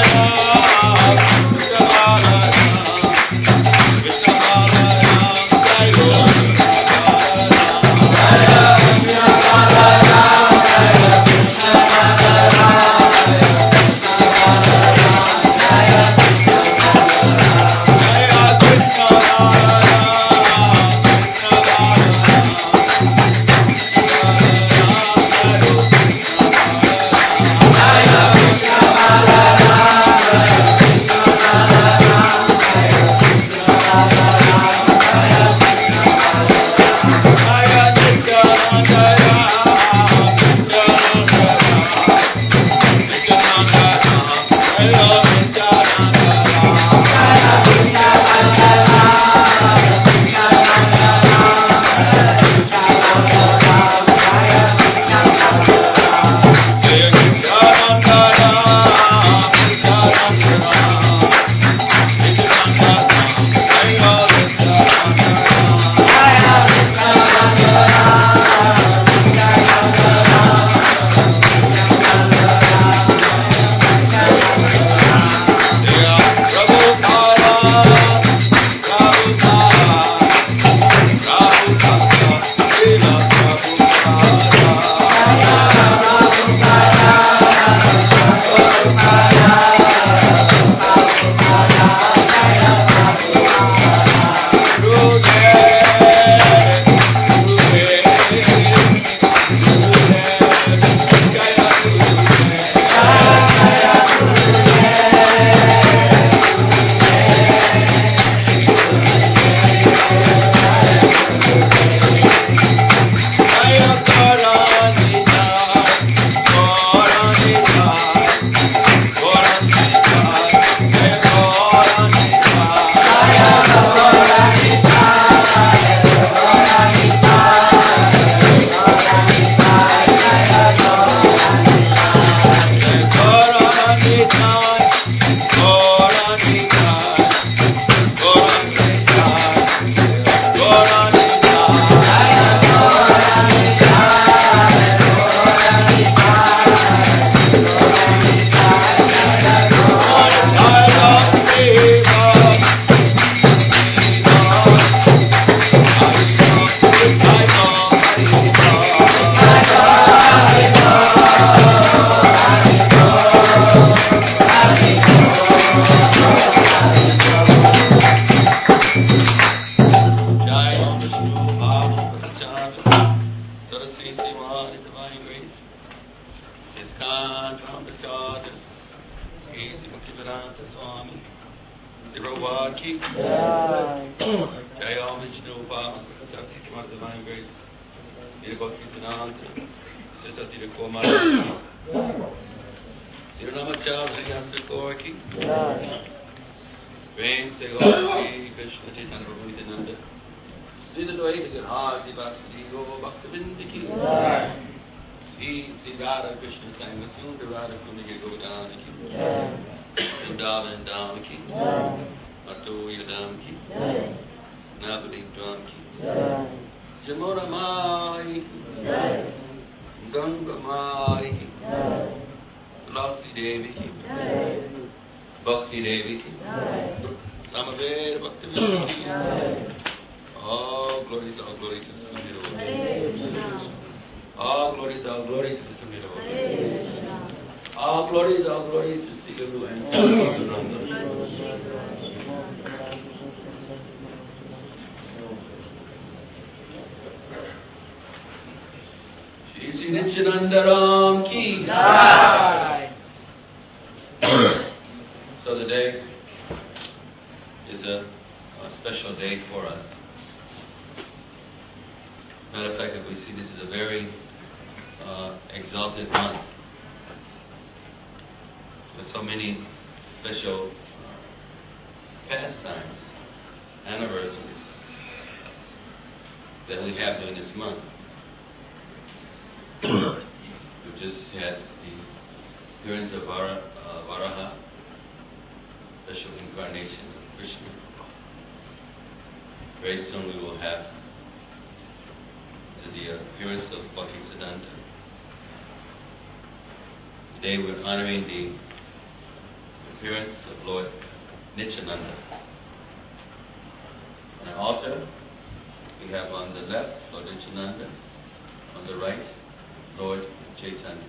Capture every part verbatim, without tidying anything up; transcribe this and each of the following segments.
So today is a, a special day for us. Matter of fact, if we see this is a very uh, exalted month with so many special uh, pastimes, anniversaries that we have during this month. We just had the appearance of Vara, uh, Varaha, special incarnation of Krishna. Very soon we will have the appearance of Bhaktisiddhanta. Today we're honoring the appearance of Lord Nityananda. On the altar, we have on the left Lord Nityananda, on the right Lord Chaitanya.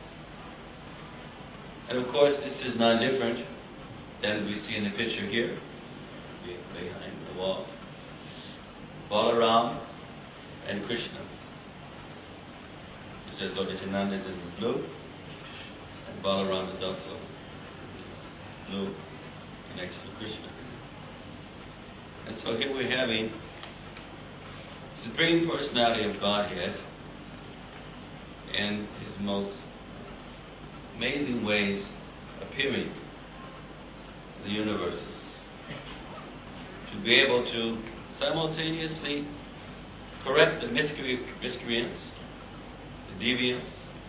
And of course, this is not different than we see in the picture here, behind the wall. Balaram and Krishna. It says Lord Nityananda is in blue, and Balaram is also blue next to Krishna. And so here we're having Supreme Personality of Godhead in His most amazing ways appearing in the universes. To be able to simultaneously correct the miscre- miscreants, the deviants,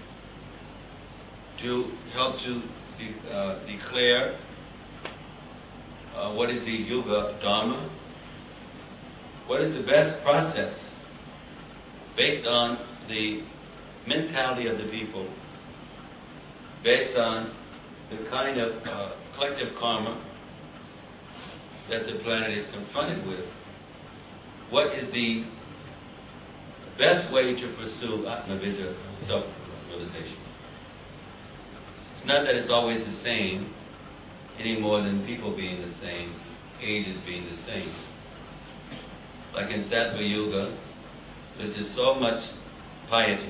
to help to de- uh, declare uh, what is the Yuga Dharma, what is the best process based on the mentality of the people, based on the kind of uh, collective karma that the planet is confronted with. What is the best way to pursue Atmavidya, self-realization? It's not that it's always the same, any more than people being the same, ages being the same. Like in Sattva Yuga, there's just so much piety.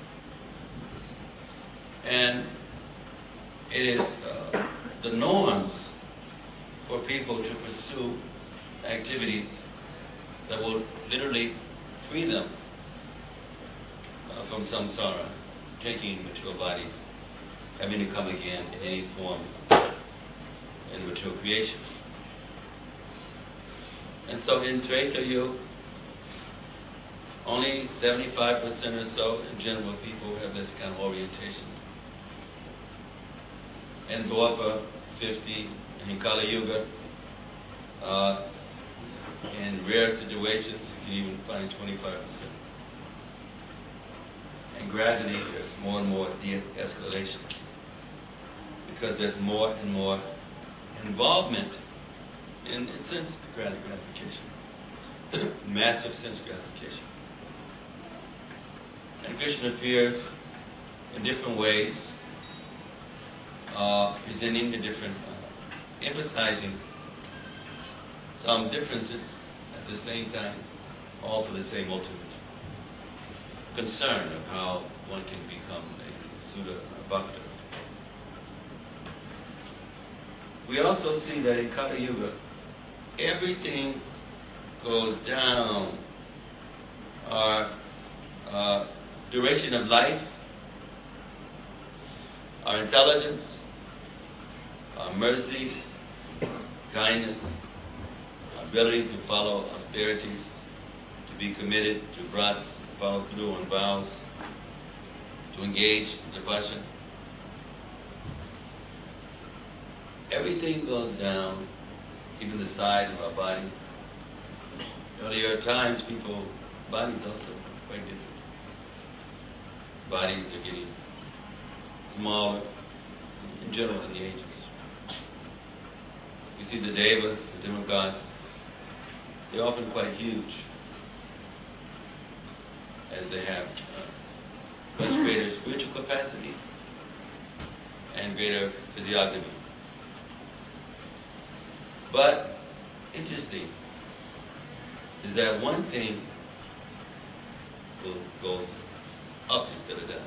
And it is uh, the norms for people to pursue activities that will literally free them uh, from samsara, taking material bodies, having to come again in any form in material creation. And so in Treta Yuga, only seventy-five percent or so in general people have this kind of orientation. In Dwapara, fifty, and in Kali Yuga, uh, in rare situations, you can even find twenty-five percent. And gradually, there's more and more de-escalation, because there's more and more involvement in, in sense gratification, massive sense gratification. And Krishna appears in different ways, uh, presenting the different, uh, emphasizing some differences at the same time, all for the same ultimate concern of how one can become a Sudha Bhakta. We also see that in Kali Yuga, everything goes down. Our uh, duration of life, our intelligence, our mercy, kindness, our ability to follow austerities, to be committed to vrats, to follow through on vows, to engage in devotion. Everything goes down, even the size of our body. Earlier times, people, bodies also quite different. Bodies are getting smaller, in general, in the ages. You see the devas, the demigods, they're often quite huge, as they have uh, much greater spiritual capacity and greater physiognomy. But, interesting, is that one thing goes up instead of down.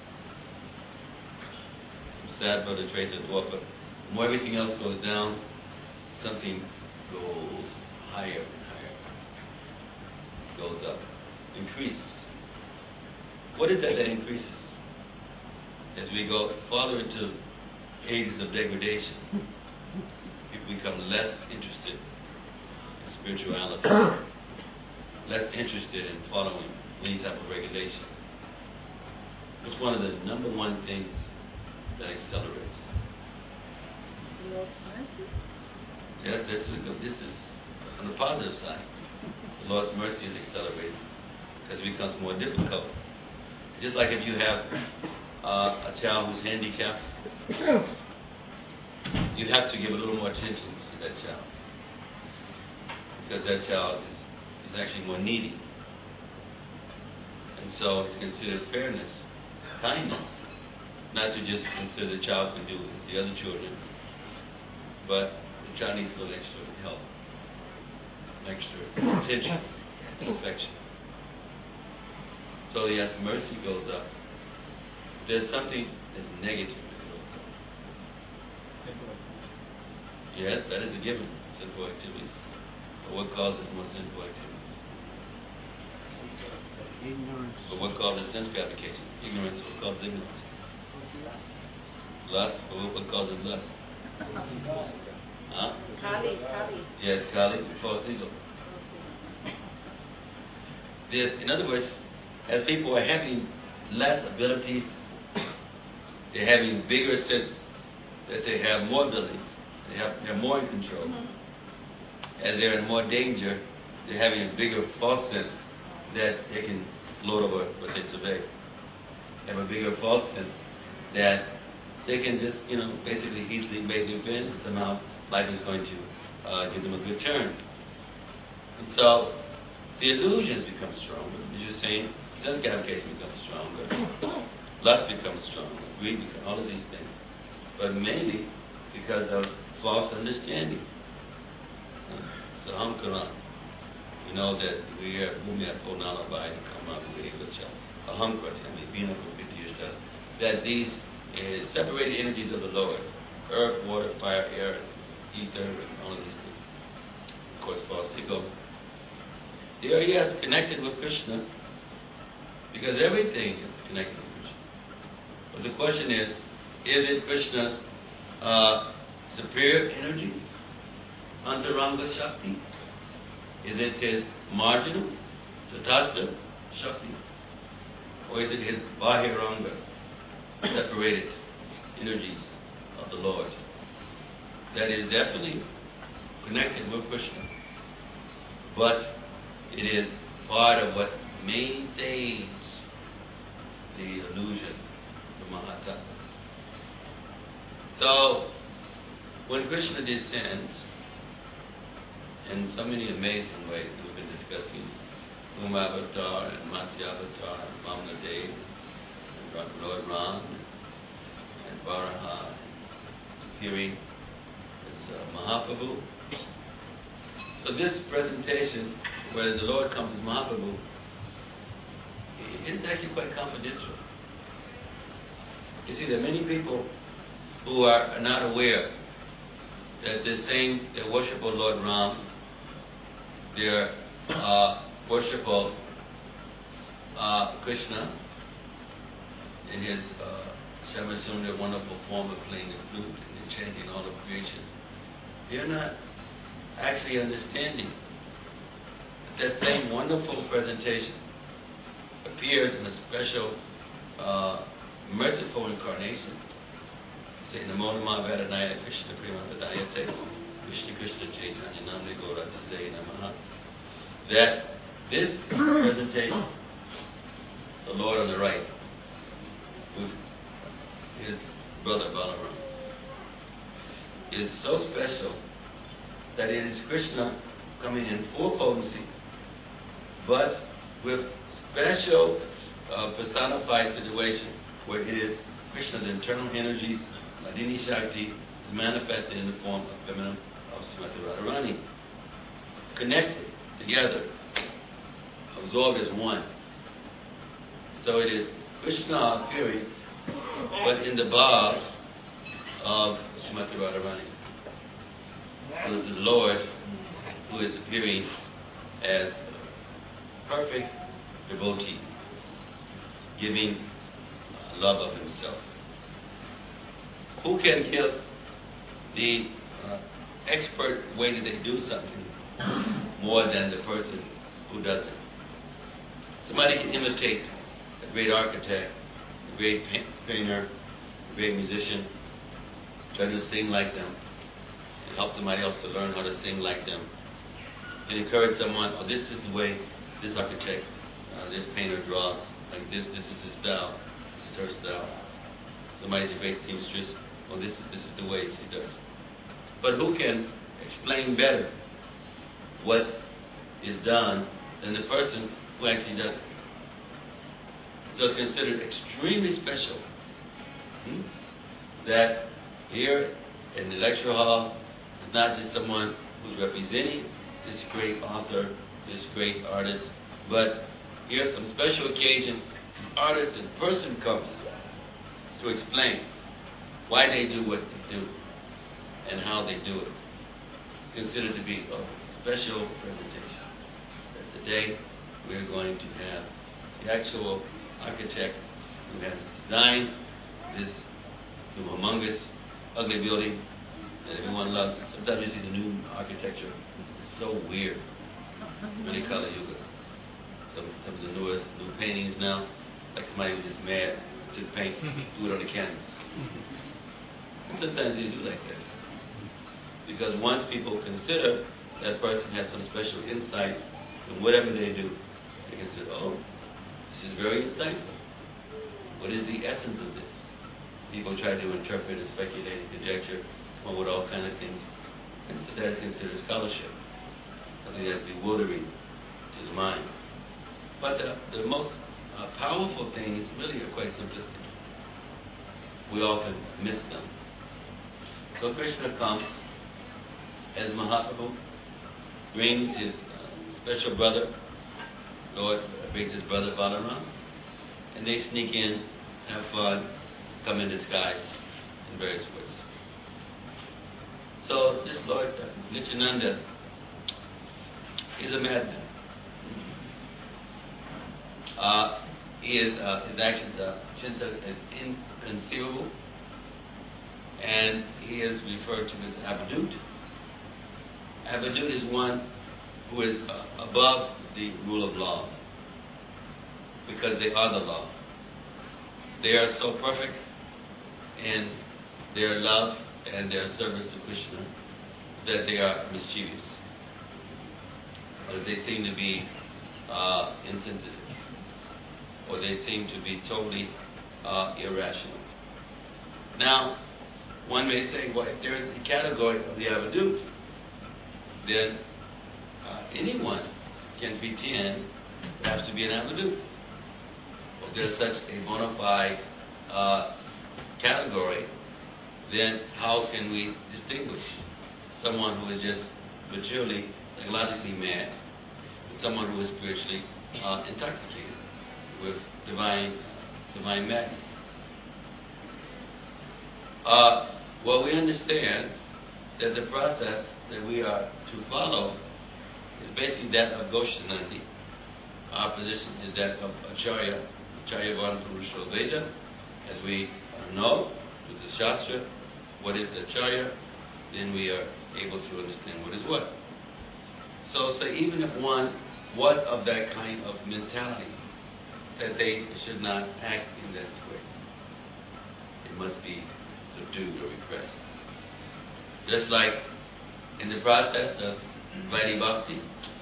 From Sattva to Treta to Dwapara. The more everything else goes down, something goes higher and higher. Goes up. Increases. What is that that increases? As we go farther into ages of degradation, people become less interested in spirituality, less interested in following any type of regulation. It's one of the number one things that accelerates. The Lord's mercy? Yes, this is good. This is on the positive side. The Lord's mercy is accelerating because it becomes more difficult. Just like if you have uh, a child who's handicapped, you have to give a little more attention to that child. Because that child is, is actually more needy. And so it's considered fairness, kindness, not to just consider the child can do as the other children, but the child needs a little extra help, extra attention, affection. So yes, mercy goes up. There's something that's negative that goes up. Simple activity. Yes, that is a given. Simple activities. But what causes more sinful activities? Ignorance. But what causes sense gratification? Ignorance. What causes ignorance? Lust. But what, what causes lust? Huh? Kali, Kali. Yes, Kali. False ego. This, in other words, as people are having less abilities, they're having bigger sense that they have more abilities. They have, they're more in control. Mm-hmm. As they're in more danger, they're having a bigger false sense that they can lord over what they survey. They have a bigger false sense that they can just, you know, basically easily make the offend, and somehow life is going to uh, give them a good turn. And so the illusions become stronger. As you're saying, sense gratification becomes stronger. Lust becomes stronger. Greed becomes, all of these things. But mainly because of false understanding. So Hamkaran. We know that we are Bhumya Ponala Bhai Kama Vivacha. Ahamkratami, Bina Vidyusha. That these uh, separated energies of the Lord, earth, water, fire, air, ether, and all of these things. Of course, false ego. They are, yes, connected with Krishna, because everything is connected with Krishna. But the question is, is it Krishna's uh, superior energies, Antaranga Shakti? Is it his marginal, Tatastha Shakti? Or is it his Bahiranga, separated energies of the Lord? That is definitely connected with Krishna. But it is part of what maintains the illusion, the Mahata. So, when Krishna descends, in so many amazing ways, we've been discussing Uma Avatar and Matsya Avatar and Vamana Dev and Lord Ram and Varaha appearing as uh, Mahaprabhu. So this presentation, where the Lord comes as Mahaprabhu, is actually quite confidential. You see, there are many people who are not aware that they're saying they worship of Lord Ram, they uh, worship of uh, Krishna in his uh, Shamasundar wonderful form of playing the flute and chanting all of creation. They're not actually understanding that that same wonderful presentation appears in a special uh, merciful incarnation. Say Namo Namaha Varanaya Krishna Premadadayate Krishna Krishna Chaitanya Namne Gora Tazay Namaha. That this presentation, the Lord on the right, with his brother Balaram, is so special that it is Krishna coming in full potency, but with special uh, personified situation where it is Krishna's internal energies, Ladini Shakti, manifested in the form of feminine of Srimati Radharani, connected together, absorbed as one. So it is Krishna appearing, but in the bhav of Srimati Radharani. So this is the Lord who is appearing as perfect devotee, giving uh, love of himself. Who can give the uh, expert way that they do something more than the person who does it? Somebody can imitate a great architect, a great painter, a great musician, try to sing like them, and help somebody else to learn how to sing like them, and encourage someone, oh, this is the way this architect, uh, this painter draws, like this, this is his style, this is her style. Somebody's a great seamstress, well, this is, this is the way she does. But who can explain better what is done than the person who actually does it? So it's considered extremely special hmm, that here in the lecture hall is not just someone who's representing this great author, this great artist, but here some special occasion, artist in person comes to explain why they do what they do and how they do it. Considered to be a special presentation. That today we're going to have the actual architect who has designed this humongous, ugly building that everyone loves. Sometimes you see the new architecture. It's so weird. Really color yoga. Some, some of the newest new paintings now, like somebody was just mad, took paint, threw it on the canvas. And sometimes they do like that. Because once people consider that person has some special insight in whatever they do, they can say, oh, this is very insightful. What is the essence of this? People try to interpret and speculate and conjecture on what all kinds of things. And so that is considered scholarship. Something that's bewildering to the mind. But the, the most uh, powerful things really are quite simplistic. We often miss them. So Krishna comes as Mahaprabhu, brings his uh, special brother, Lord brings his brother Balaram, and they sneak in, have fun, come in disguise in various ways. So this Lord uh, Nityananda is a madman. Uh, he is, uh, his actions are considered as inconceivable, and he is referred to as Avadut. Avadut is one who is uh, above the rule of law, because they are the law. They are so perfect in their love and their service to Krishna that they are mischievous. Or they seem to be uh, insensitive. Or they seem to be totally uh, irrational. Now, one may say, well, if there is a category of the Avadut, then uh, anyone can pretend perhaps to be an Avadut. If there's such a bona fide uh, category, then how can we distinguish someone who is just maturely, psychologically mad, and someone who is spiritually uh, intoxicated with divine, divine madness? Uh, well, we understand that the process that we are to follow is basically that of Goshanandi. Our position is that of Acharya, Acharya Varapurusha Veda. As we know through the Shastra what is Acharya, then we are able to understand what is what. So, so even if one was of that kind of mentality, that they should not act in that way, it must be subdued or repressed. Just like in the process of Vaidhi Bhakti,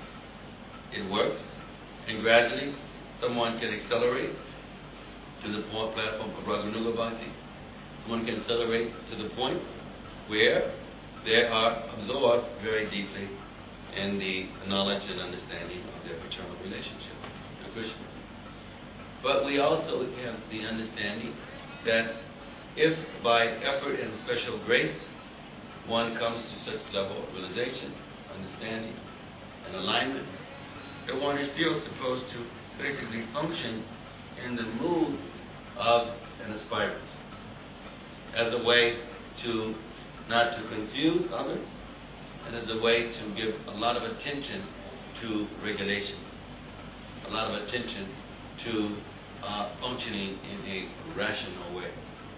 it works, and gradually someone can accelerate to the point, platform of Raganuga Bhakti. Someone can accelerate to the point where they are absorbed very deeply in the knowledge and understanding of their paternal relationship to Krishna. But we also have the understanding that if by effort and special grace one comes to such level of realization, understanding, and alignment, that one is still supposed to basically function in the mood of an aspirant, as a way to not to confuse others, and as a way to give a lot of attention to regulation, a lot of attention to uh, functioning in a rational way.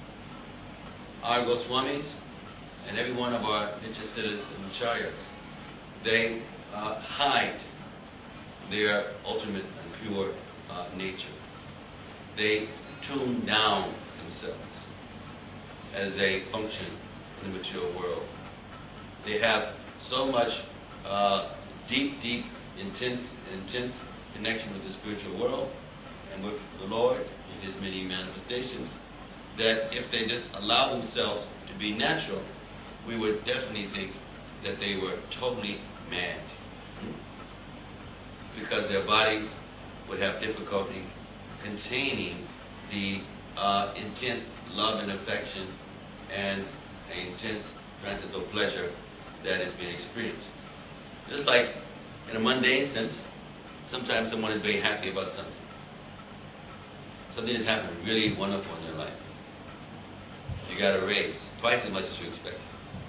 Our Goswamis and every one of our Nityasiddhas and Acharyas, they uh, hide their ultimate and pure uh, nature. They tune down themselves as they function in the mature world. They have so much uh, deep, deep, intense, intense connection with the spiritual world and with the Lord in His many manifestations, that if they just allow themselves to be natural, we would definitely think that they were totally mad. Because their bodies would have difficulty containing the uh, intense love and affection and intense transcendental pleasure that is being experienced. Just like in a mundane sense, sometimes someone is very happy about something. Something has happened really wonderful in their life. You got a raise, twice as much as you expected.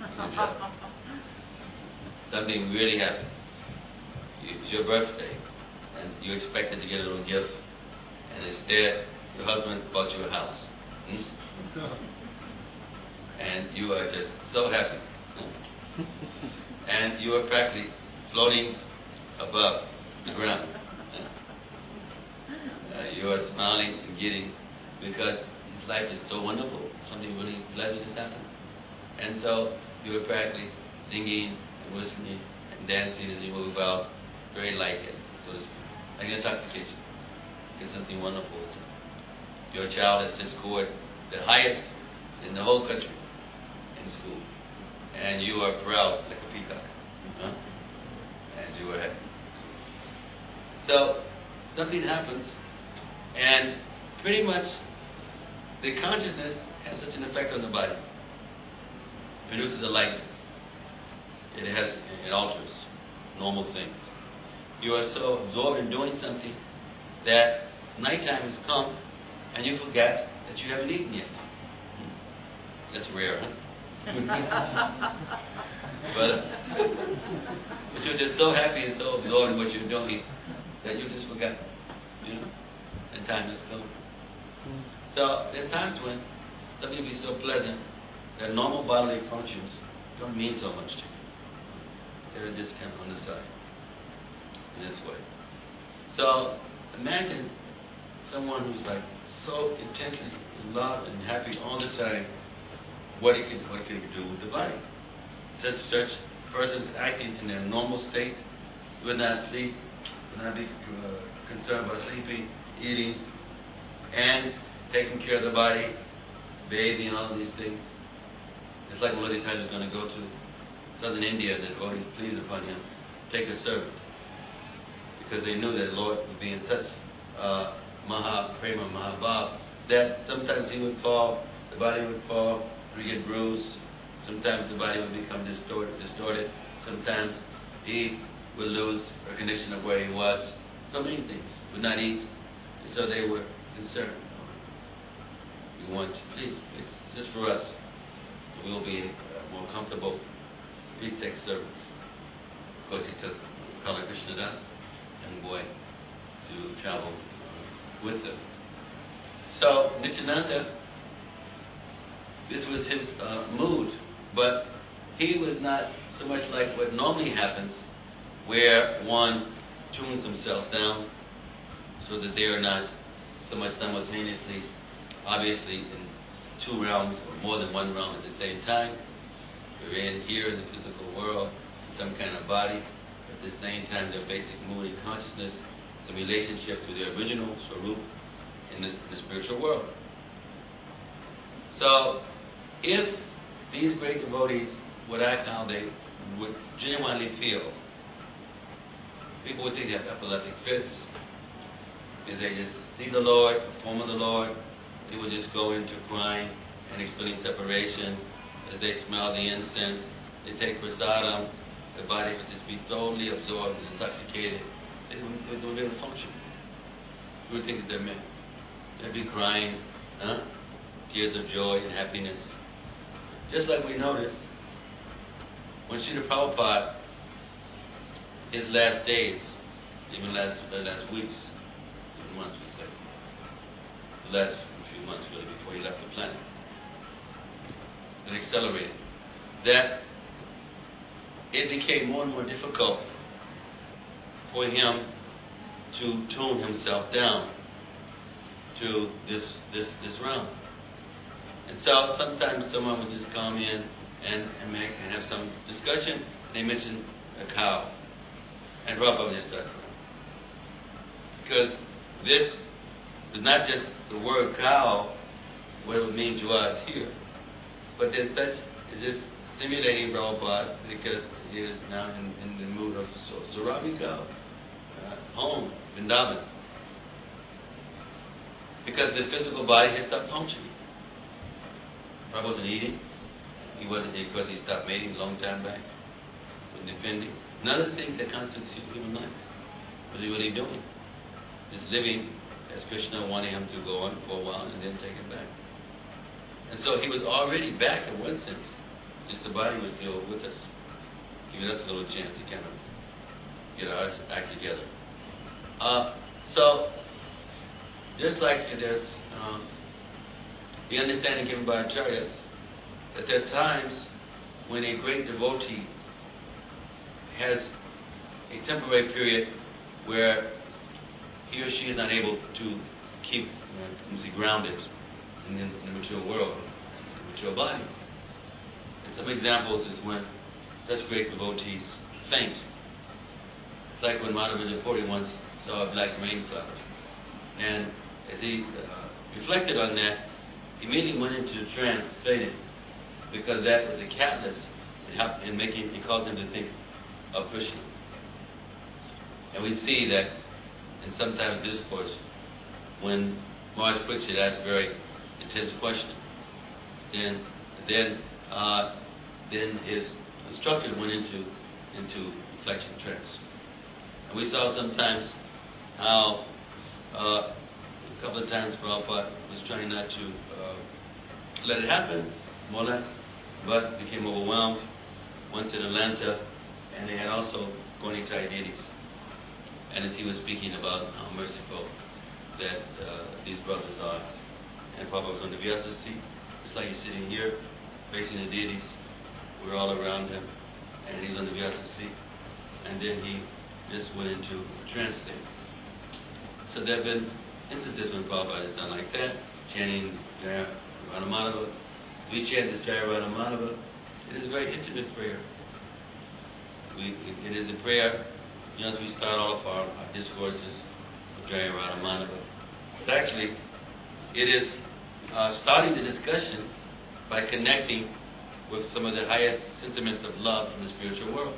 Something really happened. It's your birthday, and you expected to get a little gift, and instead, your husband bought you a house. Hmm? And you are just so happy. And you are practically floating above the ground. Uh, you are smiling and giddy because life is so wonderful. Something really pleasant has happened. And so you are practically singing and whistling and dancing as you move out, very like it, so to speak. Like intoxication. It's something wonderful. Your child has just scored the highest in the whole country in school. And you are proud like a peacock. Huh? And you are happy. So, something happens, and pretty much the consciousness has such an effect on the body. It produces a lightness. It has, it alters normal things. You are so absorbed in doing something that nighttime has come and you forget that you haven't eaten yet. That's rare, huh? but, but you're just so happy and so absorbed in what you're doing that you just forgot, you know, and time has come. So there are times when something will be so pleasant that normal bodily functions don't mean so much to you. They're just kind of on the side, in this way. So imagine someone who's like so intensely in love and happy all the time. What it can, what can it do with the body? Such such persons acting in their normal state, would not sleep, would not be uh, concerned about sleeping, eating, and taking care of the body, bathing, all of these things. It's like Lord Chaitanya is going to go to southern India, and the devotees pleaded upon him, take a servant. Because they knew that the Lord would be in such uh, Maha Prema, Mahabhav, that sometimes he would fall, the body would fall, would get bruised, sometimes the body would become distorted, distorted, sometimes he would lose recognition of where he was, so many things, would not eat, so they were concerned. We want, please, please, just for us, we'll be uh, more comfortable, please take service. Of course he took Kala Krishna Das, young boy, to travel uh, with them. So Nityananda, this was his uh, mood, but he was not so much like what normally happens, where one tunes themselves down so that they are not so much simultaneously, obviously in two realms or more than one realm at the same time. They're in here in the physical world, some kind of body, but at the same time their basic mood and consciousness, some relationship to their original Swarup in the, in the spiritual world. So, if these great devotees would act how they would genuinely feel, people would think they have epileptic fits, because they just see the Lord, the form of the Lord, they would just go into crying and explaining separation. As they smell the incense, they take prasadam, the body would just be totally absorbed and intoxicated. They wouldn't, they wouldn't be able to function. You would think that they're men. They'd be crying, huh? Tears of joy and happiness. Just like we notice, when Srila Prabhupada, his last days, even last uh, last weeks, even months we say, the last few months really before he left the planet, it accelerated, that it became more and more difficult for him to tune himself down to this this this realm. And so sometimes someone would just come in and, and make and have some discussion. They mention a cow, and Prabhupada would just start crying, because this is not just the word cow, what it would mean to us here, but there's such is this stimulating Prabhupada because he is now in, in the mood of Surabhika, uh, home, Vrindavan. Because the physical body has stopped functioning. Prabhupada wasn't eating. He wasn't because he stopped mating a long time back. Wasn't defending. None of the things that constitute human life. What is he doing? Just living as Krishna wanted him to go on for a while and then take it back. And so he was already back in one sense. Just the body was still with us, giving us a little chance to kind of get our act together. Uh, so, just like there's um, the understanding given by acharyas, that there are times when a great devotee has a temporary period where he or she is unable to keep uh, grounded in the, in the material world, the material body. And some examples is when such great devotees faint. It's like when Madhavendra Puri once saw a black rain cloud. And as he uh, reflected on that, he immediately went into trance, fainted, because that was a catalyst in, help, in making, it caused him to think of Krishna. And we see that in sometimes discourse, when Maharaj Parikshit asked a very intense question, then then uh, then his instructor went into into reflection trance. And we saw sometimes how uh, a couple of times Prabhupada was trying not to uh, let it happen, more or less, but became overwhelmed, went to Atlanta, and they had also Gaunitai deities. And as he was speaking about how merciful that uh, these brothers are, and Prabhupada was on the Vyasa seat, it's like he's sitting here, facing the deities. We're all around him, and he's on the Vyasa seat. And then he just went into a trance state. So there have been instances when Prabhupada has done like that, chanting Jaya Radhamadava. We chant this Jaya Radhamadava. It is a very intimate prayer. We, it is a prayer, you know, as we start off our, our discourses with Jaya Radhamadava. But actually, it is uh, starting the discussion by connecting with some of the highest sentiments of love from the spiritual world.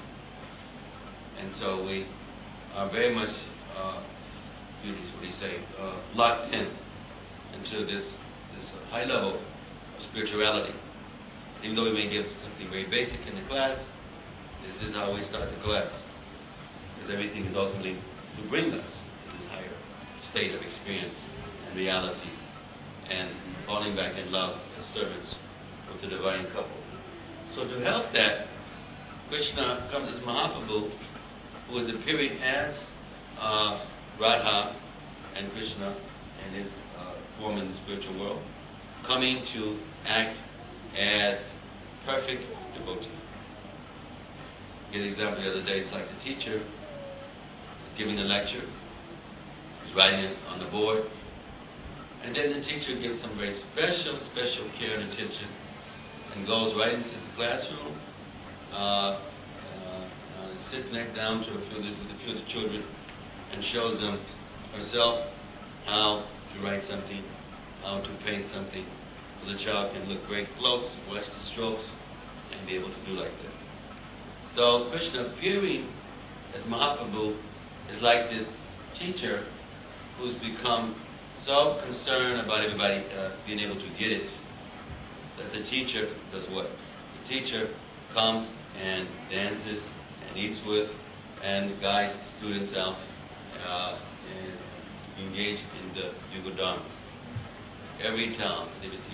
And so we are very much, uh, what do you say, uh, locked in into this, this high level of spirituality. Even though we may give something very basic in the class, this is how we start the class. Because everything is ultimately to bring us to this higher state of experience and reality and falling back in love as servants with the divine couple. So to help that, Krishna comes as Mahaprabhu, who is appearing as uh, Radha and Krishna and his uh, form in the spiritual world, coming to act as perfect devotee. Give an example the other day, it's like the teacher is giving a lecture, he's writing it on the board, and then the teacher gives some very special, special care and attention and goes right into the classroom, uh, uh, uh, sits next down to a few, of the, with a few of the children and shows them herself how to write something, how to paint something, so the child can look very close, watch the strokes, and be able to do like that. So Krishna appearing as Mahaprabhu is like this teacher who's become so concerned about everybody uh, being able to get it, that the teacher does what? The teacher comes and dances and eats with and guides the students out uh, and engage in the Yuga Dharma. Every town,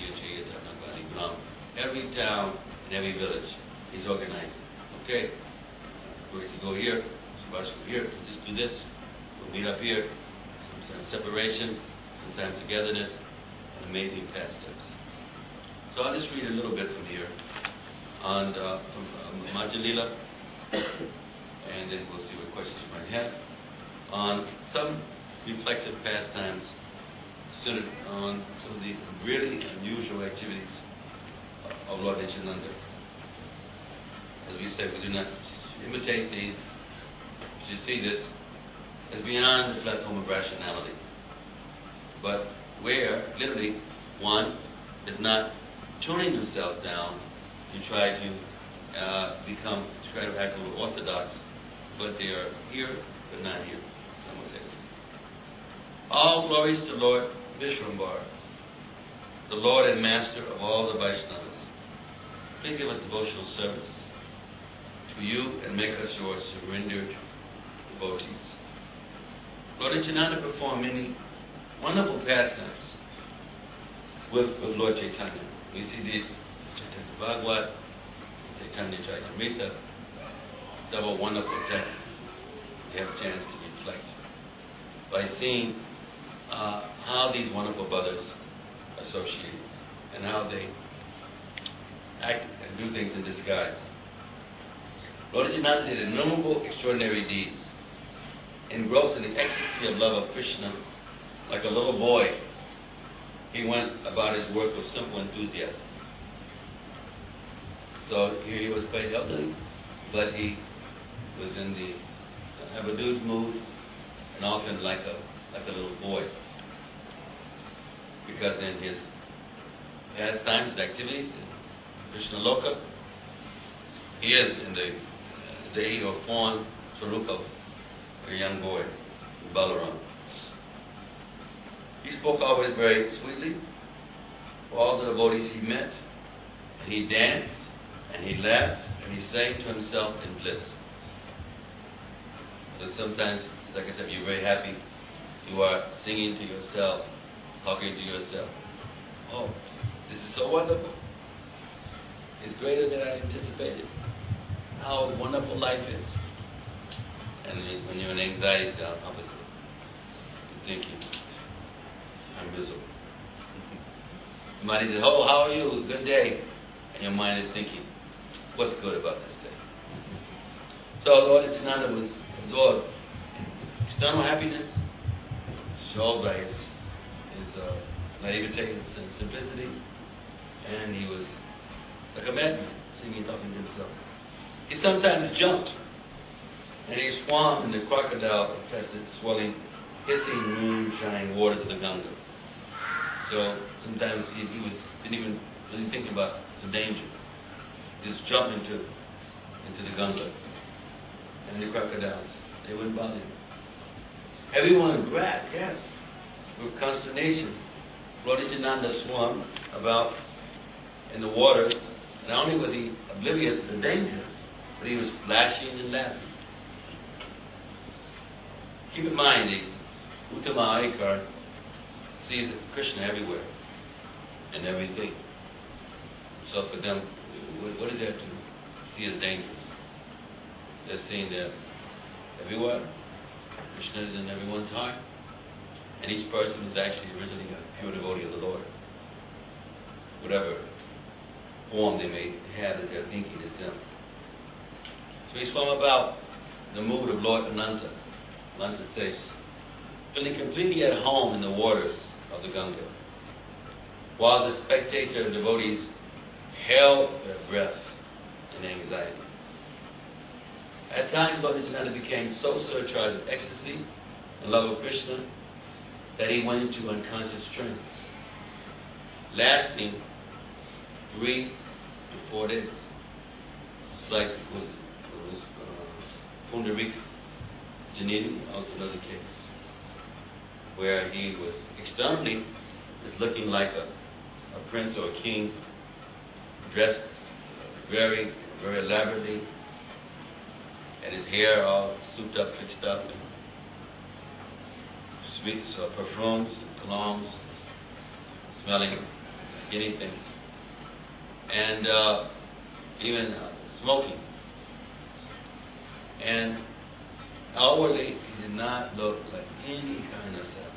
every town and every village is organized. Okay, we're going to go here, Subhash go here, we'll just do this, we'll meet up here, sometimes separation, sometimes togetherness, and amazing pastimes. So I'll just read a little bit from here, on uh, from um, Majalila, and then we'll see what questions you might have, on some reflective pastimes centered on some of the really unusual activities of Lord Nityananda. As we said, we do not imitate these. You see this as beyond the platform of rationality. But where, literally, one is not tuning himself down to try to uh, become, to try to act a little orthodox, but they are here, but not here. Some would say this. All glories to Lord Vishwambar, the Lord and Master of all the Vaishnavas. Please give us devotional service to you and make us your surrendered devotees. Lord Nityananda performed many wonderful pastimes with, with Lord Chaitanya. We see these Chaitanya Bhagavat, Chaitanya Charitamrita, several wonderful texts. You have a chance to reflect by seeing uh, how these wonderful brothers associate and how they act and do things in disguise. Lord Nityananda did innumerable extraordinary deeds, engrossed in the ecstasy of love of Krishna. Like a little boy, he went about his work with simple enthusiasm. So here he was quite elderly, but he was in the Avadude mood and often like a like a little boy. Because in his pastimes, his activities, in Krishna Loka, he is in the day or form Swarupa of a young boy, Balaram. He spoke always very sweetly for all the devotees he met, and he danced, and he laughed, and he sang to himself in bliss. So sometimes, like I said, you're very happy. You are singing to yourself, talking to yourself. Oh, this is so wonderful. It's greater than I anticipated. How wonderful life is. And when you're in anxiety, it's the opposite. You're thinking, I'm miserable. Somebody says, oh, how are you? Good day. And your mind is thinking, what's good about this day? So Lord Nityananda was absorbed in external happiness, shown by his, his uh, naivete and simplicity, and he was like a madman, singing, talking to himself. He sometimes jumped, and he swam in the crocodile-infested, swelling, hissing moonshine waters of the Ganga. So sometimes he, he was didn't even really think about the danger. He just jumped into into the Ganga, and the crocodiles, they wouldn't bother him. Everyone grabbed, yes, with consternation. Lord Nityananda swam about in the waters. Not only was he oblivious to the danger, but he was splashing and laughing. Keep in mind, the Uttama Aikar sees Krishna everywhere and everything. So for them, what is there to see as dangerous? They're seeing that everywhere. Krishna is in everyone's heart. And each person is actually originally a pure devotee of the Lord. Whatever form they may have that they're thinking is them. So he swam about the mood of Lord Ananta. Ananta says, feeling completely at home in the waters of the Ganga, while the spectator devotees held their breath in anxiety. At times, Lord Nityananda became so surcharged with ecstasy and love of Krishna that he went into unconscious trance, lasting three to four days. It's like it was, it was uh, Pundarik Janini, also another case, where he was externally was looking like a, a prince or a king, dressed very, very elaborately, and his hair all souped up, fixed up, and sweets or perfumes and colognes, smelling like anything, and uh, even uh, smoking. And outwardly, he did not look like any kind of sadhu.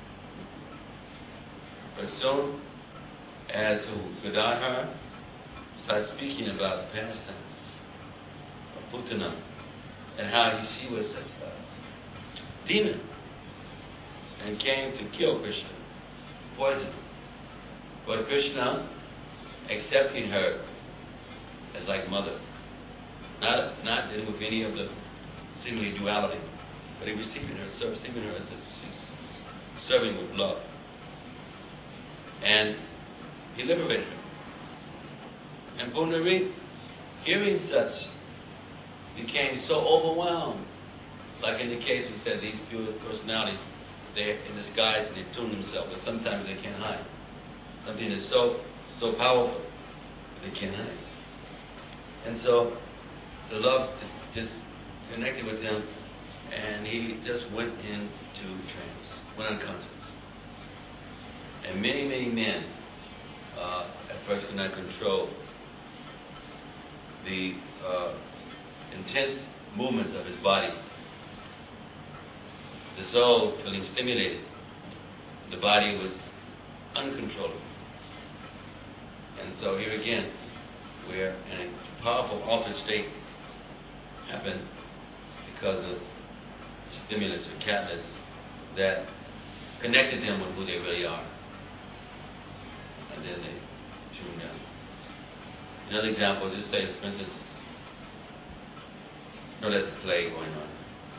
But soon as Gadadhar started speaking about the pastime of Putana and how he, she was such a demon and came to kill Krishna, poison him. But Krishna accepting her as like mother, not not dealing with any of the seemingly duality, but he receiving her, receiving her as if she's serving with love. And he liberated her. And Pundarik, hearing such, became so overwhelmed. Like in the case we said, these pure personalities, they're in disguise and they tune themselves, but sometimes they can't hide. Something is so, so powerful, they can't hide. And so, the love just, just connected with him, and he just went into trance, went unconscious. And many, many men uh, at first could not control the uh, intense movements of his body. The soul feeling stimulated. The body was uncontrollable. And so here again, where a powerful altered state happened because of stimulus or catalyst that connected them with who they really are. And then they tuned down. Another example, just say, for instance, no, there's a play going on.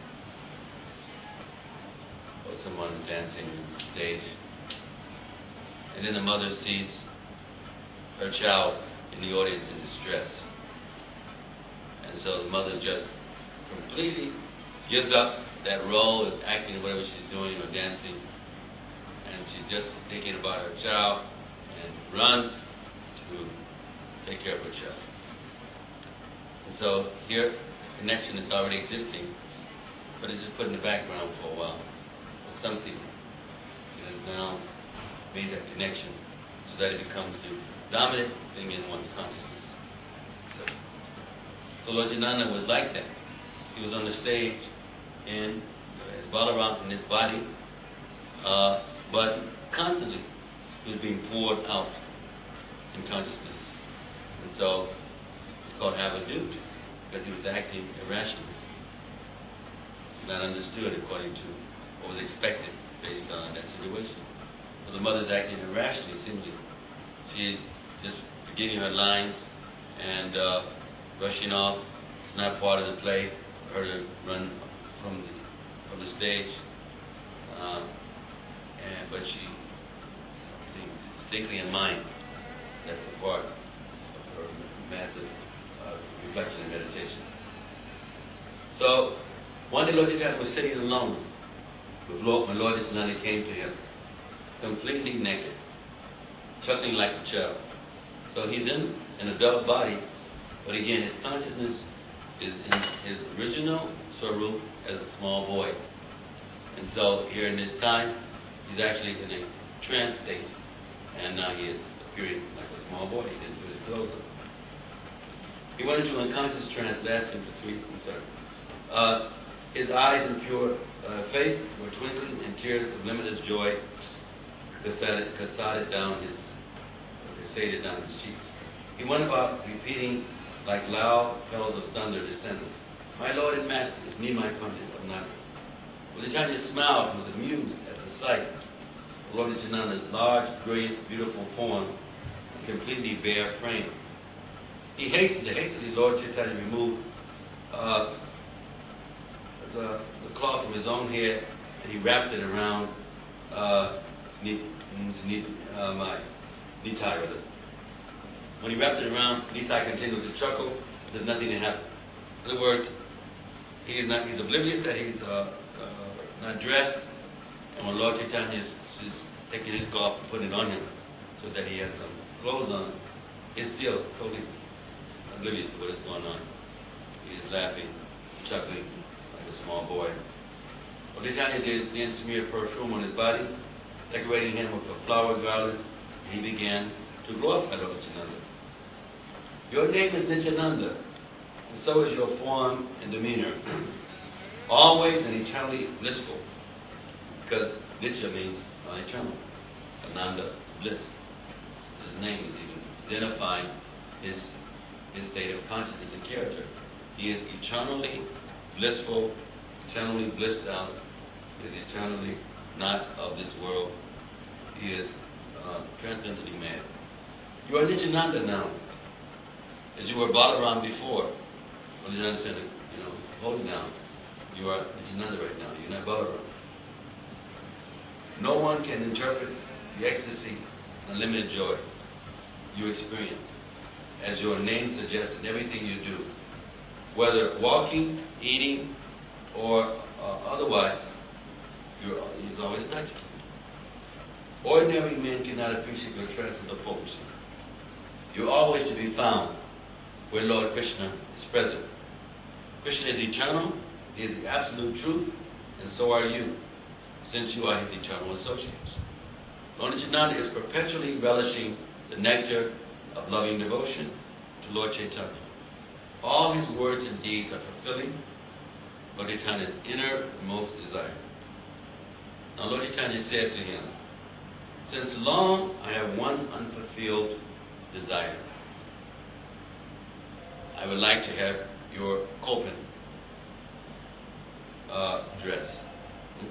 Or someone's dancing on stage. And then the mother sees her child in the audience in distress. And so the mother just completely gives up that role of acting or whatever she's doing or dancing. And she's just thinking about her child and runs to take care of her child. And so here, connection is already existing, but it's just put in the background for a while. But something has now made that connection so that it becomes the dominant thing in one's consciousness. So, so Lord Jananda was like that. He was on the stage in uh, Balaram in his body, uh, but constantly he was being poured out in consciousness. And so it's called avadut, because he was acting irrationally, not understood according to what was expected based on that situation. So the mother's acting irrationally, simply. She's just forgetting her lines and uh, rushing off. It's not part of the play for her to run from the from the stage. Uh, and but she something distinctly in mind. That's a part of her massive uh, reflection and meditation. So one day Lord Chaitanya was sitting alone with Lord, my Lord Nityananda came to him, completely naked, chuckling like a child. So he's in an adult body, but again, his consciousness is in his original swarup as a small boy. And so here in this time, he's actually in a trance state, and now he is appearing like a small boy. He didn't put his clothes on. He went into unconscious trance, lasting for three. I'm sorry. Uh, his eyes and pure uh, face were twinkling, and tears of limitless joy cascaded, cascaded down his, cascaded down his cheeks. He went about repeating like loud bells of thunder descendants, "My Lord and Master is Nimai Pandit of Nagara." Udayacharya smiled and was amused at the sight of Lord Nityananda's large, brilliant, beautiful form and completely bare frame. He hastened, hastily Lord Chaitanya removed uh, the, the cloth from his own head, and he wrapped it around uh, ni, ni, uh, my Nitai. Rather. When he wrapped it around, Nitai continued to chuckle. There's nothing to happen. In other words, he is not, he's oblivious that he's uh, uh, not dressed, and when Lord Chaitanya is, is taking his cloth and putting it on him so that he has some clothes on, he's still totally oblivious to what is going on. He is laughing, chuckling like a small boy. Lord Chaitanya did then smear perfume on his body, decorating him with a flower garland. He began to glorify Lord Nityananda. Your name is Nityananda, and so is your form and demeanor, always and eternally blissful, because Nitya means uh, eternal, Ananda, bliss. His name is even identifying his, his state of consciousness and character. He is eternally blissful, eternally blissed out, he is eternally not of this world. He is uh, transcendently mad. You are Nityananda now, as you were Balaram before. Well, you understand it, you know, hold it down. You are Nityananda right now, you're not Balaram. No one can interpret the ecstasy and unlimited joy you experience as your name suggests, in everything you do. Whether walking, eating, or uh, otherwise, you're, he's always touching. Ordinary men cannot appreciate your transcendental potency. You're always to be found where Lord Krishna is present. Krishna is eternal, he is the absolute truth, and so are you, since you are his eternal associates. Lord Nityananda is perpetually relishing the nectar of loving devotion to Lord Chaitanya. All his words and deeds are fulfilling Lord Chaitanya's innermost desire. Now Lord Chaitanya said to him, since long I have one unfulfilled desire. I would like to have your Kopan uh, dress. Hmm?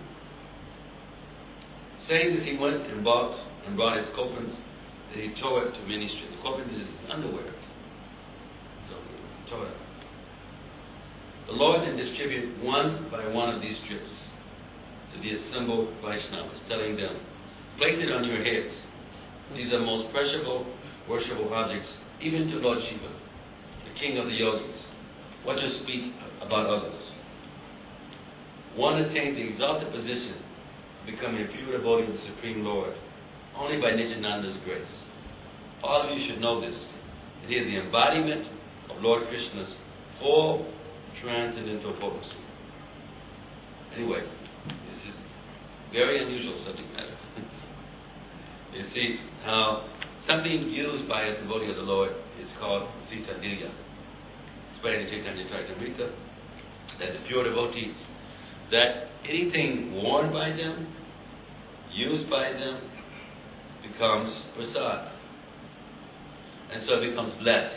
Saying this, he went and bought and brought his Kopans, and he tore it to many strips. The Kopans is his underwear. So he tore it. The Lord then distributed one by one of these strips to the assembled Vaishnavas, telling them, place it on your heads. These are most preciable, worshipable objects, even to Lord Shiva, the king of the yogis. What to speak about others? One attains the exalted position of becoming a pure devotee of the Supreme Lord only by Nityananda's grace. All of you should know this. It is the embodiment of Lord Krishna's full transcendental potency. Anyway, this is very unusual subject matter. You see how something used by a devotee of the Lord is called Sita Nilya. Explained in Chaitanya Charitamrita that the pure devotees, that anything worn by them, used by them, becomes prasad. And so it becomes blessed.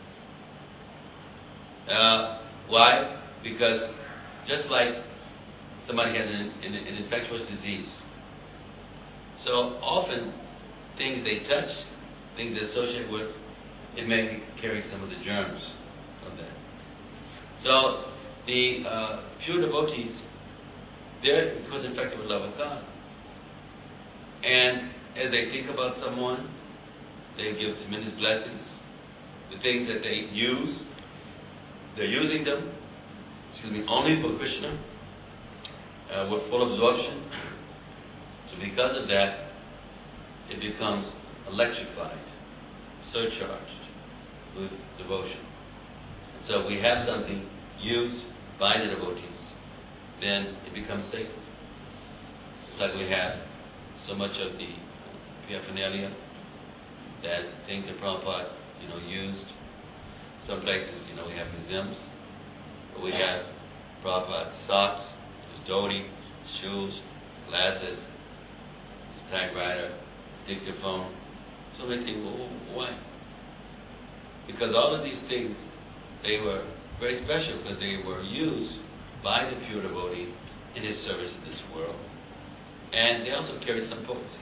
Uh, why? Because just like somebody has an, an, an infectious disease, so often things they touch, things they associate with, it may carry some of the germs of that. So the uh, pure devotees, they're because infected with love of God. And as they think about someone, they give tremendous blessings. The things that they use, they're using them, excuse me, only for Krishna, uh, with full absorption. So because of that, it becomes electrified, surcharged with devotion. And so if we have something used by the devotees, then it becomes sacred. It's like we have so much of the paraphernalia, that things that Prabhupada, you know, used. Some places, you know, we have museums, but we have Prabhupada socks, his dhoti, shoes, glasses, his typewriter, dictaphone. So many things. Well, why? Because all of these things, they were very special because they were used by the pure devotee in his service in this world. And they also carry some potency.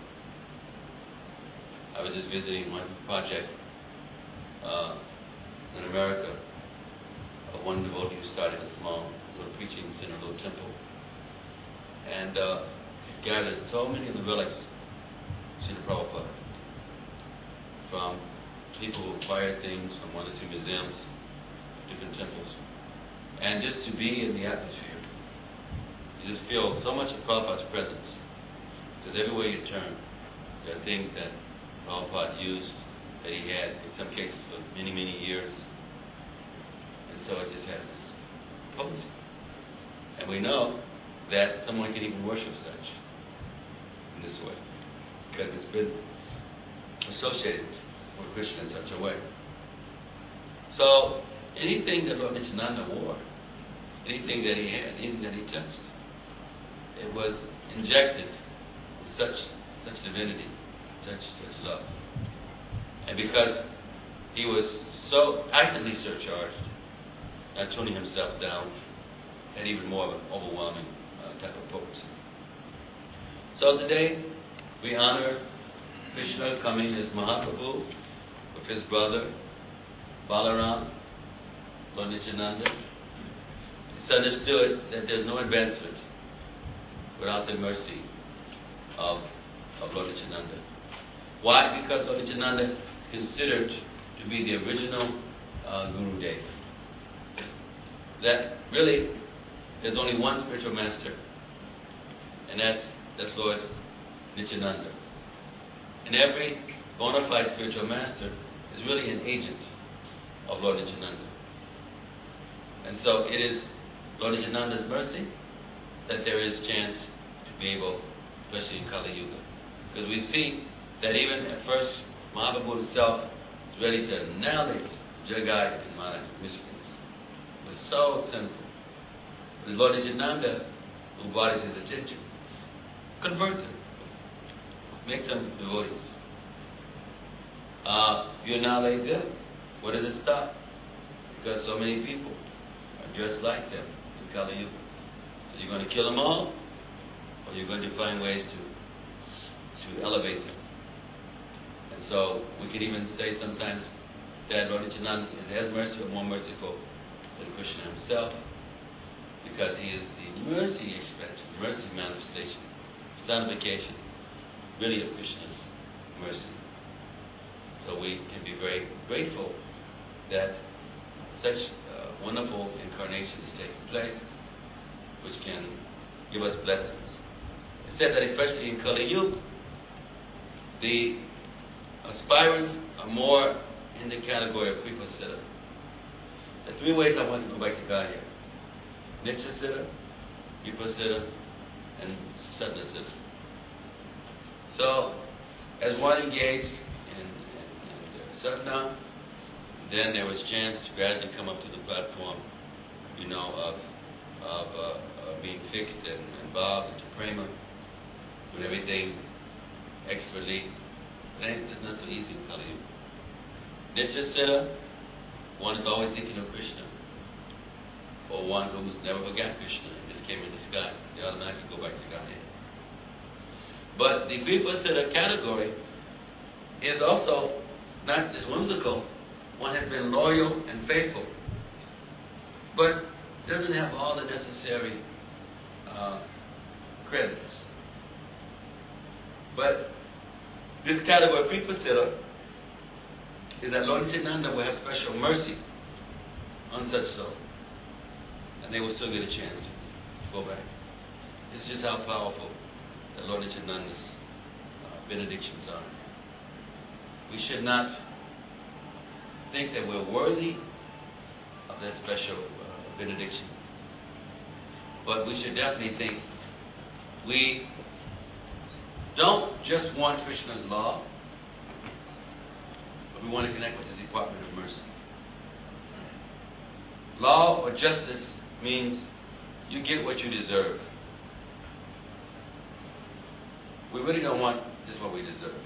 I was just visiting one project uh, in America of one devotee who started a small little preaching center, little temple. And uh, gathered so many of the relics of Srila Prabhupada from people who acquired things from one or two museums, different temples. And just to be in the atmosphere, you just feel so much of Prabhupada's presence. Because everywhere you turn, there are things that Prabhupada used, that he had, in some cases, for many, many years. And so it just has this potency. And we know that someone can even worship such in this way, because it's been associated with Krishna in such a way. So anything that Lord Nityananda wore, anything that he had, anything that he touched, it was injected with such such divinity, such such love. And because he was so actively surcharged, not tuning himself down, had even more of an overwhelming uh, type of potency. So today we honor Krishna coming as Mahaprabhu with his brother Balaram, Lord Nityananda. It's understood that there's no advancement without the mercy of, of Lord Nityananda. Why? Because Lord Nityananda is considered to to be the original uh, Guru Dev. That really, there's only one spiritual master, and that's, that's Lord Nityananda. And every bona fide spiritual master is really an agent of Lord Nityananda. And so it is Lord Nityananda's mercy that there is chance to be able, especially in Kali Yuga. Because we see that even at first, Mahaprabhu himself was ready to annihilate Jagai and Mara Mishkins. It was so sinful. It was Lord Nityananda who brought his attention. Convert them. Make them devotees. Uh, you annihilate them, where does it stop? Because so many people are just like them in Kali Yuga. So you're going to kill them all, or you're going to find ways to, to elevate them. And so we could even say sometimes that Lord Nityananda has mercy, or more merciful than Krishna himself, because he is the mercy expression, mercy manifestation, personification, really of Krishna's mercy. So we can be very grateful that such uh, wonderful incarnation is taking place, which can give us blessings. It's said that especially in Kali Yuga, the aspirants are more in the category of Kripa Siddha. There are three ways I want to go back to God here. Nitya Siddha, Kripa Siddha, and Sadhana Siddha. So, as one engaged in, in, in sadhana, then there was chance to gradually come up to the platform, you know, of, of uh, uh, being fixed and involved into prema, doing everything expertly. It's not so easy to tell you. Nitya Siddha, one is always thinking of Krishna, or one who's never forgot Krishna and just came in disguise. They automatically go back to Godhead. But the Kripa Siddha category is also not just whimsical. One has been loyal and faithful, but doesn't have all the necessary uh, credits. But this category of Kripa Siddha is that Lord Nityananda will have special mercy on such soul, and they will still get a chance to go back. This is just how powerful that Lord Nityananda's uh, benedictions are. We should not think that we're worthy of that special uh, benediction, but we should definitely think we don't just want Krishna's law, but we want to connect with His Department of Mercy. Law or justice means you get what you deserve. We really don't want just what we deserve.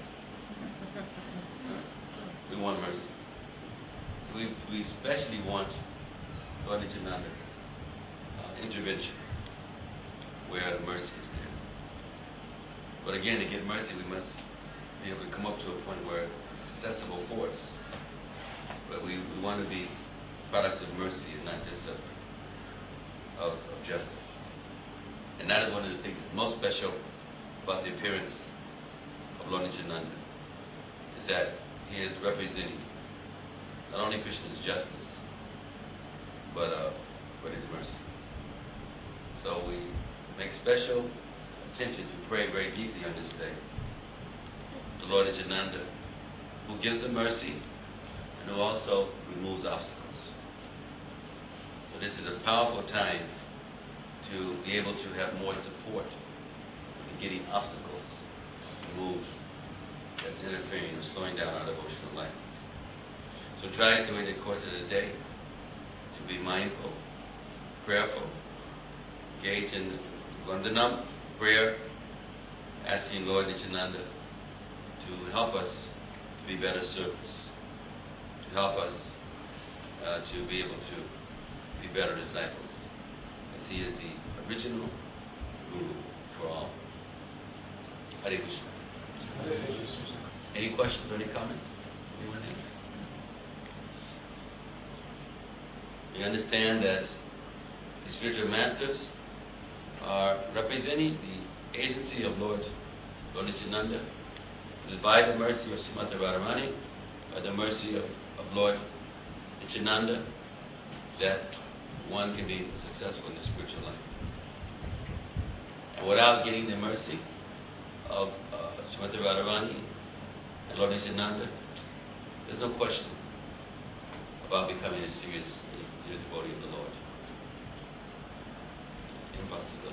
We want mercy. So we, we especially want Lord Nityananda's uh, intervention where the mercy is there. But again, to get mercy, we must be able to come up to a point where it's accessible for us. But we, we want to be products of mercy and not just of, of, of justice. And that is one of the things that's most special about the appearance of Lord Nityananda, is that he is representing not only Krishna's justice, but, uh, but his mercy. So we make special attention to pray very deeply on this day to Lord Nityananda, who gives the mercy and who also removes obstacles. So this is a powerful time to be able to have more support in getting obstacles removed that's interfering or slowing down our devotional life. So try during the course of the day to be mindful, prayerful, engage in Vandanam, prayer, asking Lord Nityananda to help us to be better servants, to help us uh, to be able to be better disciples, as he is the original Guru for all. Hare Krishna. Hare Krishna. Any questions or any comments? Anyone else? We understand that the spiritual masters are representing the agency of Lord, Lord Nityananda, by the mercy of Srimati Radharani, by the mercy of, of of Lord Nityananda that one can be successful in the spiritual life. And without getting the mercy of uh, Srimati Radharani and Lord Nityananda, there's no question about becoming a serious uh, devotee of the Lord. Impossible.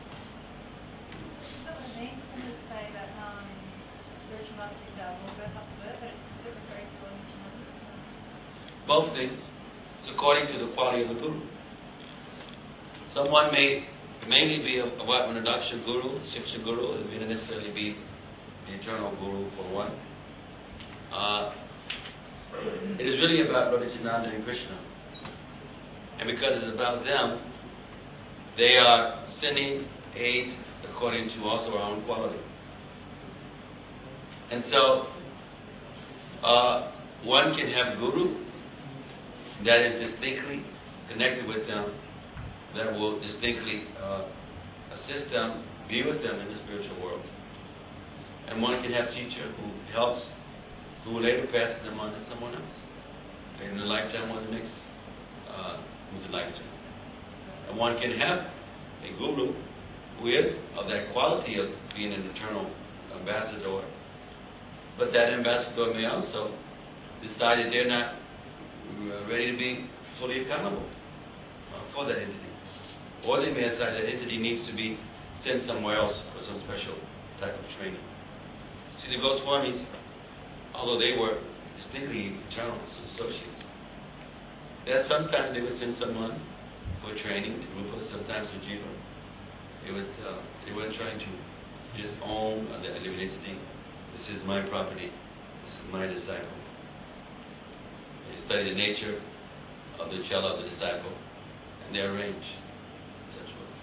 So a gente would say that um, spiritual life is a little bit up to it, but it's referring to Lord Nityananda. Both things. It's according to the quality of the Guru. Someone may mainly be a Vatmanadaksha Guru, Shiksha Guru, it may not necessarily be the eternal Guru for one. Uh, it is really about Lord Nityananda and Krishna. And because it's about them, they are sending aid according to also our own quality. And so, uh, one can have Guru that is distinctly connected with them, that will distinctly uh, assist them, be with them in the spiritual world. And one can have teacher who helps, who will later pass them on to someone else. In the lifetime or the next, uh, who's a lifetime. And one can have a guru who is of that quality of being an eternal ambassador, but that ambassador may also decide that they're not ready to be fully accountable uh, for that entity. Or they may decide that entity needs to be sent somewhere else for some special type of training. See, the Goswamis, although they were distinctly eternal associates, that sometimes they would send someone for training to Rupa, sometimes to Jiva. It was, uh, they weren't trying to just own uh, the living entity. This is my property. This is my disciple. They study the nature of the chala of the disciple, and they arrange such works.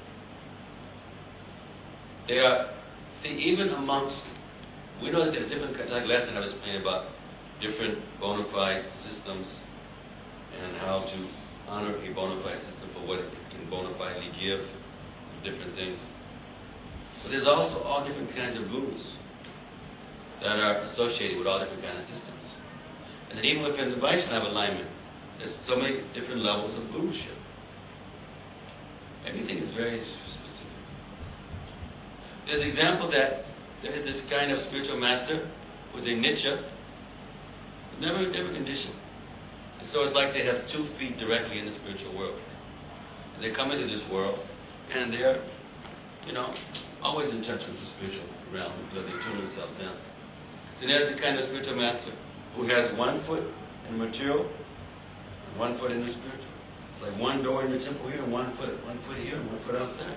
They are, see, even amongst, we know that there are different kinds, like last time I was explaining about different bona fide systems and how to honor a bona fide system for what it can bona fidely give, different things. But there's also all different kinds of gurus that are associated with all different kinds of systems. And then even within the Vaishnava alignment, there's so many different levels of guruship. Everything is very specific. There's an example that there is this kind of spiritual master who's a Nitya, never, never conditioned. And so it's like they have two feet directly in the spiritual world. And they come into this world, and they're, you know, always in touch with the spiritual realm because they tune themselves down. Then there's the kind of spiritual master who has one foot in material and one foot in the spiritual. It's like one door in the temple here and one foot, one foot here and one foot outside.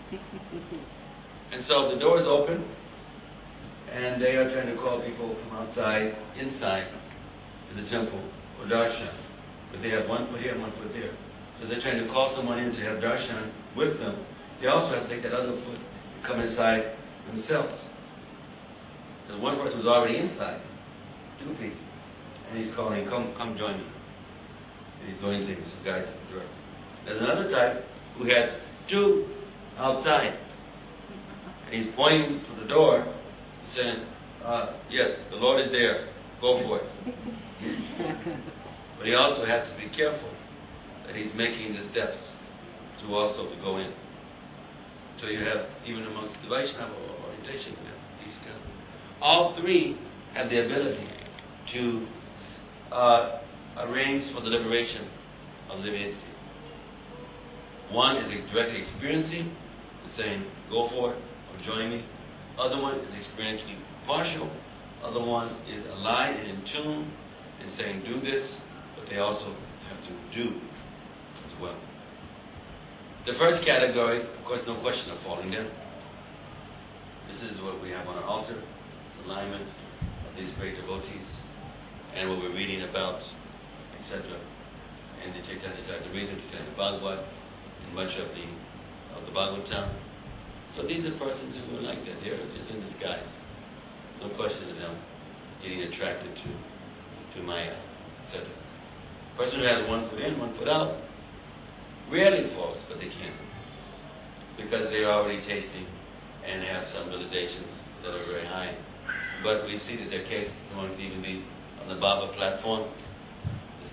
And so the door is open, and they are trying to call people from outside, inside, to the temple for darshan. But they have one foot here and one foot there. So they're trying to call someone in to have darshan with them. They also have to take that other foot and come inside themselves. There's one person who's already inside, two feet, and he's calling, come come join me. And he's doing things, guide them, direct. There's another type who has two outside, and he's pointing to the door, saying, uh, yes, the Lord is there, go for it. But he also has to be careful that he's making the steps to also to go in. So you have, even amongst the Vaishnava orientation, you have these kinds. All three have the ability to uh, arrange for the liberation of the living entity. One is directly experiencing, saying, go for it, or join me. Other one is experiencing partial. Other one is aligned and in tune and saying, do this, but they also have to do as well. The first category, of course, no question of falling down. This is what we have on our altar. It's alignment of these great devotees and what we're reading about, et cetera. And the Chaitanya Charitamrita, Chaitanya Bhagavad, and much of the of the Bhagavatam. So these are persons who are like that. They're just in disguise. No question of them getting attracted to to Maya, et cetera. Person who has one foot in, one foot out, rarely falls, but they can. Because they're already tasting and have some realizations that are very high. But we see that their cases, someone can even be on the Baba platform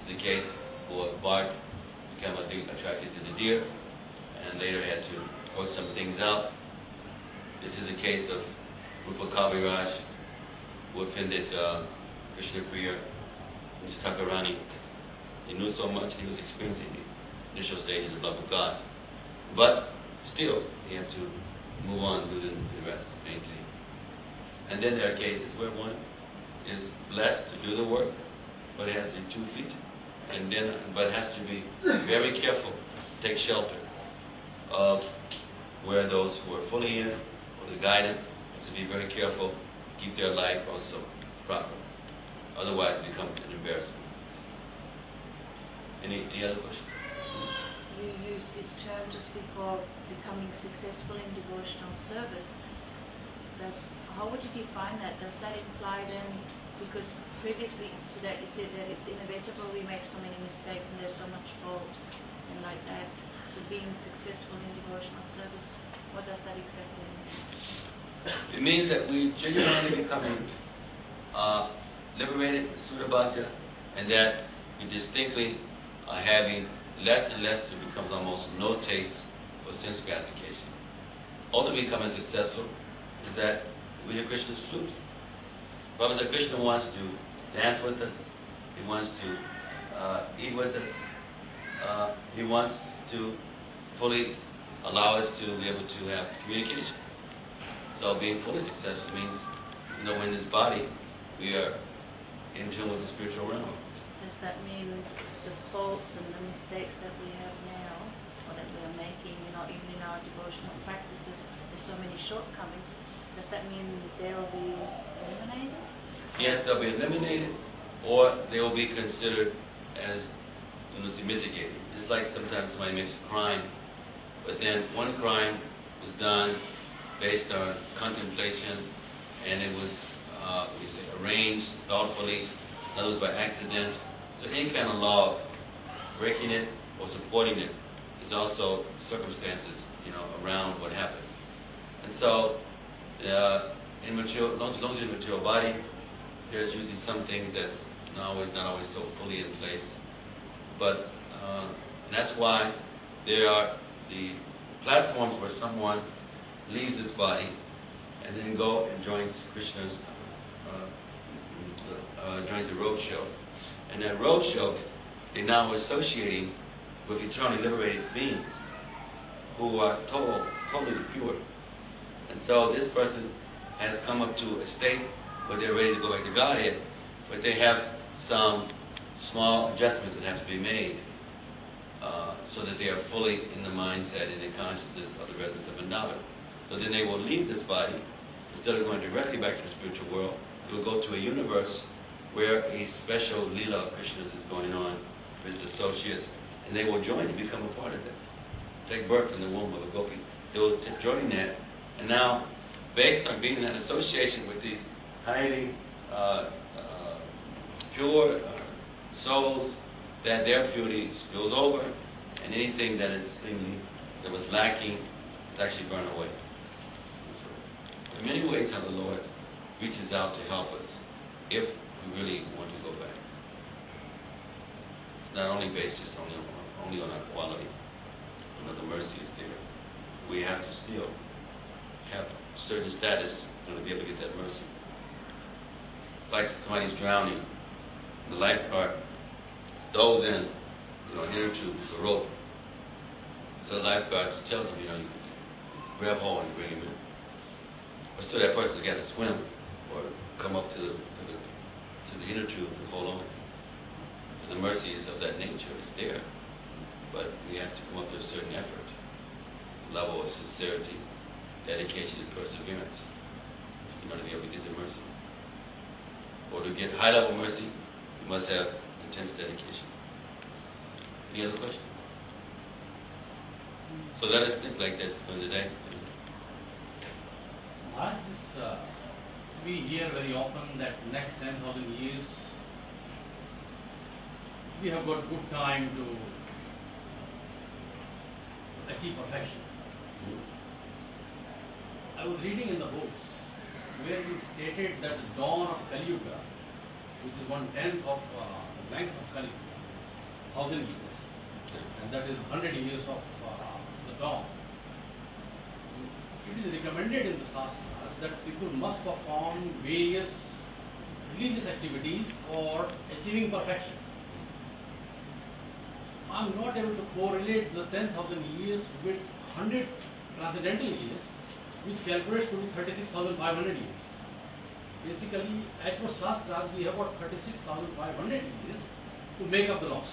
the case for Bart, became attracted to the deer, and later had to work some things out. This is the case of Rupa Kaviraj, who offended uh, Krishna Priya, Mister Thakurani. He knew so much, he was experiencing the initial stages of love of God. But still, he had to move on, do the, the rest, same thing. And then there are cases where one is blessed to do the work, but has the two feet, and then, but has to be very careful, take shelter of where those who are fully in, or the guidance, has to be very careful, keep their life also proper. Otherwise, it becomes an embarrassment. Any, any other questions? You used this term just before becoming successful in devotional service. Does, how would you define that? Does that imply then, because previously to that you said that it's inevitable, we make so many mistakes and there's so much fault and like that. So being successful in devotional service, what does that exactly mean? It means that we genuinely becoming uh, liberated, Sudabhadra, and that we distinctly are having less and less to become almost no taste for sense gratification. Ultimately becoming successful is that we hear Krishna's flute. Prabhupada Krishna wants to dance with us, he wants to uh, eat with us, uh, he wants to fully allow us to be able to have communication. So being fully successful means, you know, in this body, we are in tune with the spiritual realm. Does that mean the faults and the mistakes that we have now, or that we are making, you know, even in our devotional practices, there's so many shortcomings, does that mean they will be eliminated? Yes, they'll be eliminated, or they will be considered as, you know, mitigated. It's like sometimes somebody makes a crime, but then one crime was done based on contemplation, and it was uh, we say arranged thoughtfully, in other words by accident. So any kind of law of breaking it or supporting it is also circumstances, you know, around what happened. And so, uh, in material, long as long as in material body, there's usually some things that's not always not always so fully in place. But uh, and that's why there are the platforms where someone leaves this body and then go and joins Krishna's uh, uh, joins the road show. And that road show, they're now associating with eternally liberated beings who are total, totally pure. And so this person has come up to a state where they're ready to go back to Godhead, but they have some small adjustments that have to be made uh, so that they are fully in the mindset and the consciousness of the residents of Vrindavan. So then they will leave this body. Instead of going directly back to the spiritual world, they will go to a universe where a special Leela of Krishna's is going on with his associates, and they will join and become a part of it. Take birth in the womb of a gopi. They will join that, and now, based on being in that association with these highly uh, uh, pure uh, souls, that their purity spills over, and anything that is seemingly that was lacking is actually burned away. In many ways, how the Lord reaches out to help us if we really want to go back. It's not only based just only on, only on our quality, but the mercy is there. We have to still have certain status in order to be able to get that mercy. Like somebody's drowning, the lifeguard throws in, you know, an inner tube, a rope. So the lifeguard tells him, you know, you grab hold and bring him in. But still, that person's got to swim or come up to the, to the to the inner tube and hold on. And the mercy is of that nature. It's there. But we have to come up with a certain effort, level of sincerity, dedication, and perseverance in order to be able to get the mercy. Or to get high level mercy, you must have intense dedication. Any other questions? So let us think like this during the day. Maharaj, this, uh, we hear very often that next ten thousand years we have got good time to achieve perfection. Mm-hmm. I was reading in the books where it stated that the dawn of Kali Yuga, which is one tenth of uh, the length of Kali Yuga, thousand years, and that is one hundred years of uh, the dawn. It is recommended in the Shastras that people must perform various religious activities for achieving perfection. I am not able to correlate the ten thousand years with one hundred transcendental years, which calculates to be thirty-six thousand five hundred years. Basically, as per Shastras, we have about thirty-six thousand five hundred years to make up the loss.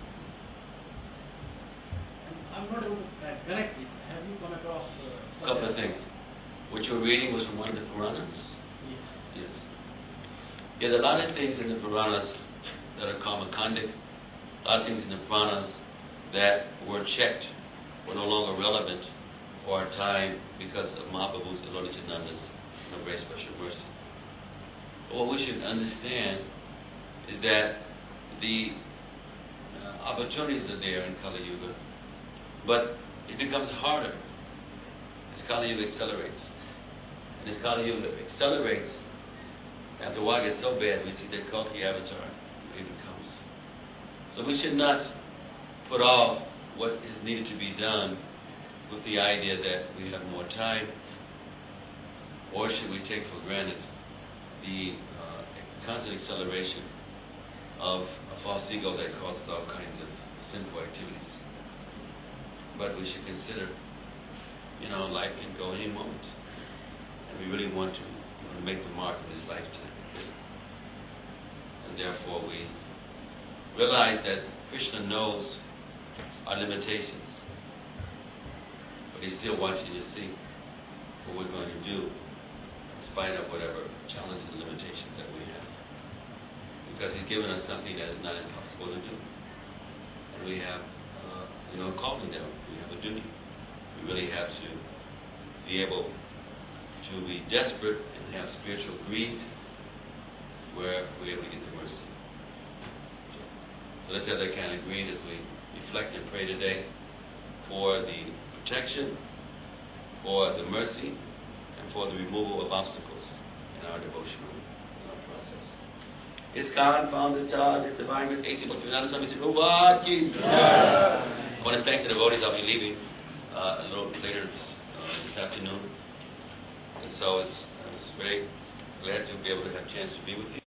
And I am not able to connect it. Have you come across uh, A couple of things. What you were reading was from one of the Puranas? Yes. Yes. Yeah, there are a lot of things in the Puranas that are karmakandic, a lot of things in the Puranas that were checked, were no longer relevant for our time because of Mahaprabhu's and Lord Nityananda's you know, very special mercy. But what we should understand is that the uh, opportunities are there in Kali Yuga, but it becomes harder as Kali Yuga accelerates. And as Kali Yuga accelerates, after a while it gets so bad, we see that Kalki avatar even comes. So we should not put off what is needed to be done with the idea that we have more time, or should we take for granted the uh, constant acceleration of a false ego that causes all kinds of sinful activities. But we should consider, you know, life can go any moment, and we really want to you know, make the mark of this lifetime. And therefore we realize that Krishna knows our limitations, but He's still watching to see what we're going to do in spite of whatever challenges and limitations that we have. Because He's given us something that is not impossible to do. And we have, uh, you know, a calling there. We have a duty. We really have to be able to be desperate and have spiritual greed where we're able to get the mercy. So let's have that kind of greed as we reflect and pray today for the protection, for the mercy, and for the removal of obstacles in our devotional in our process. ISKCON founder John, His Divine Grace, A C Bhaktivedanta Swami Prabhupada ki jai. I want to thank the devotees. I'll be leaving uh, a little later this, uh, this afternoon. And so it's, I was very glad to be able to have a chance to be with you.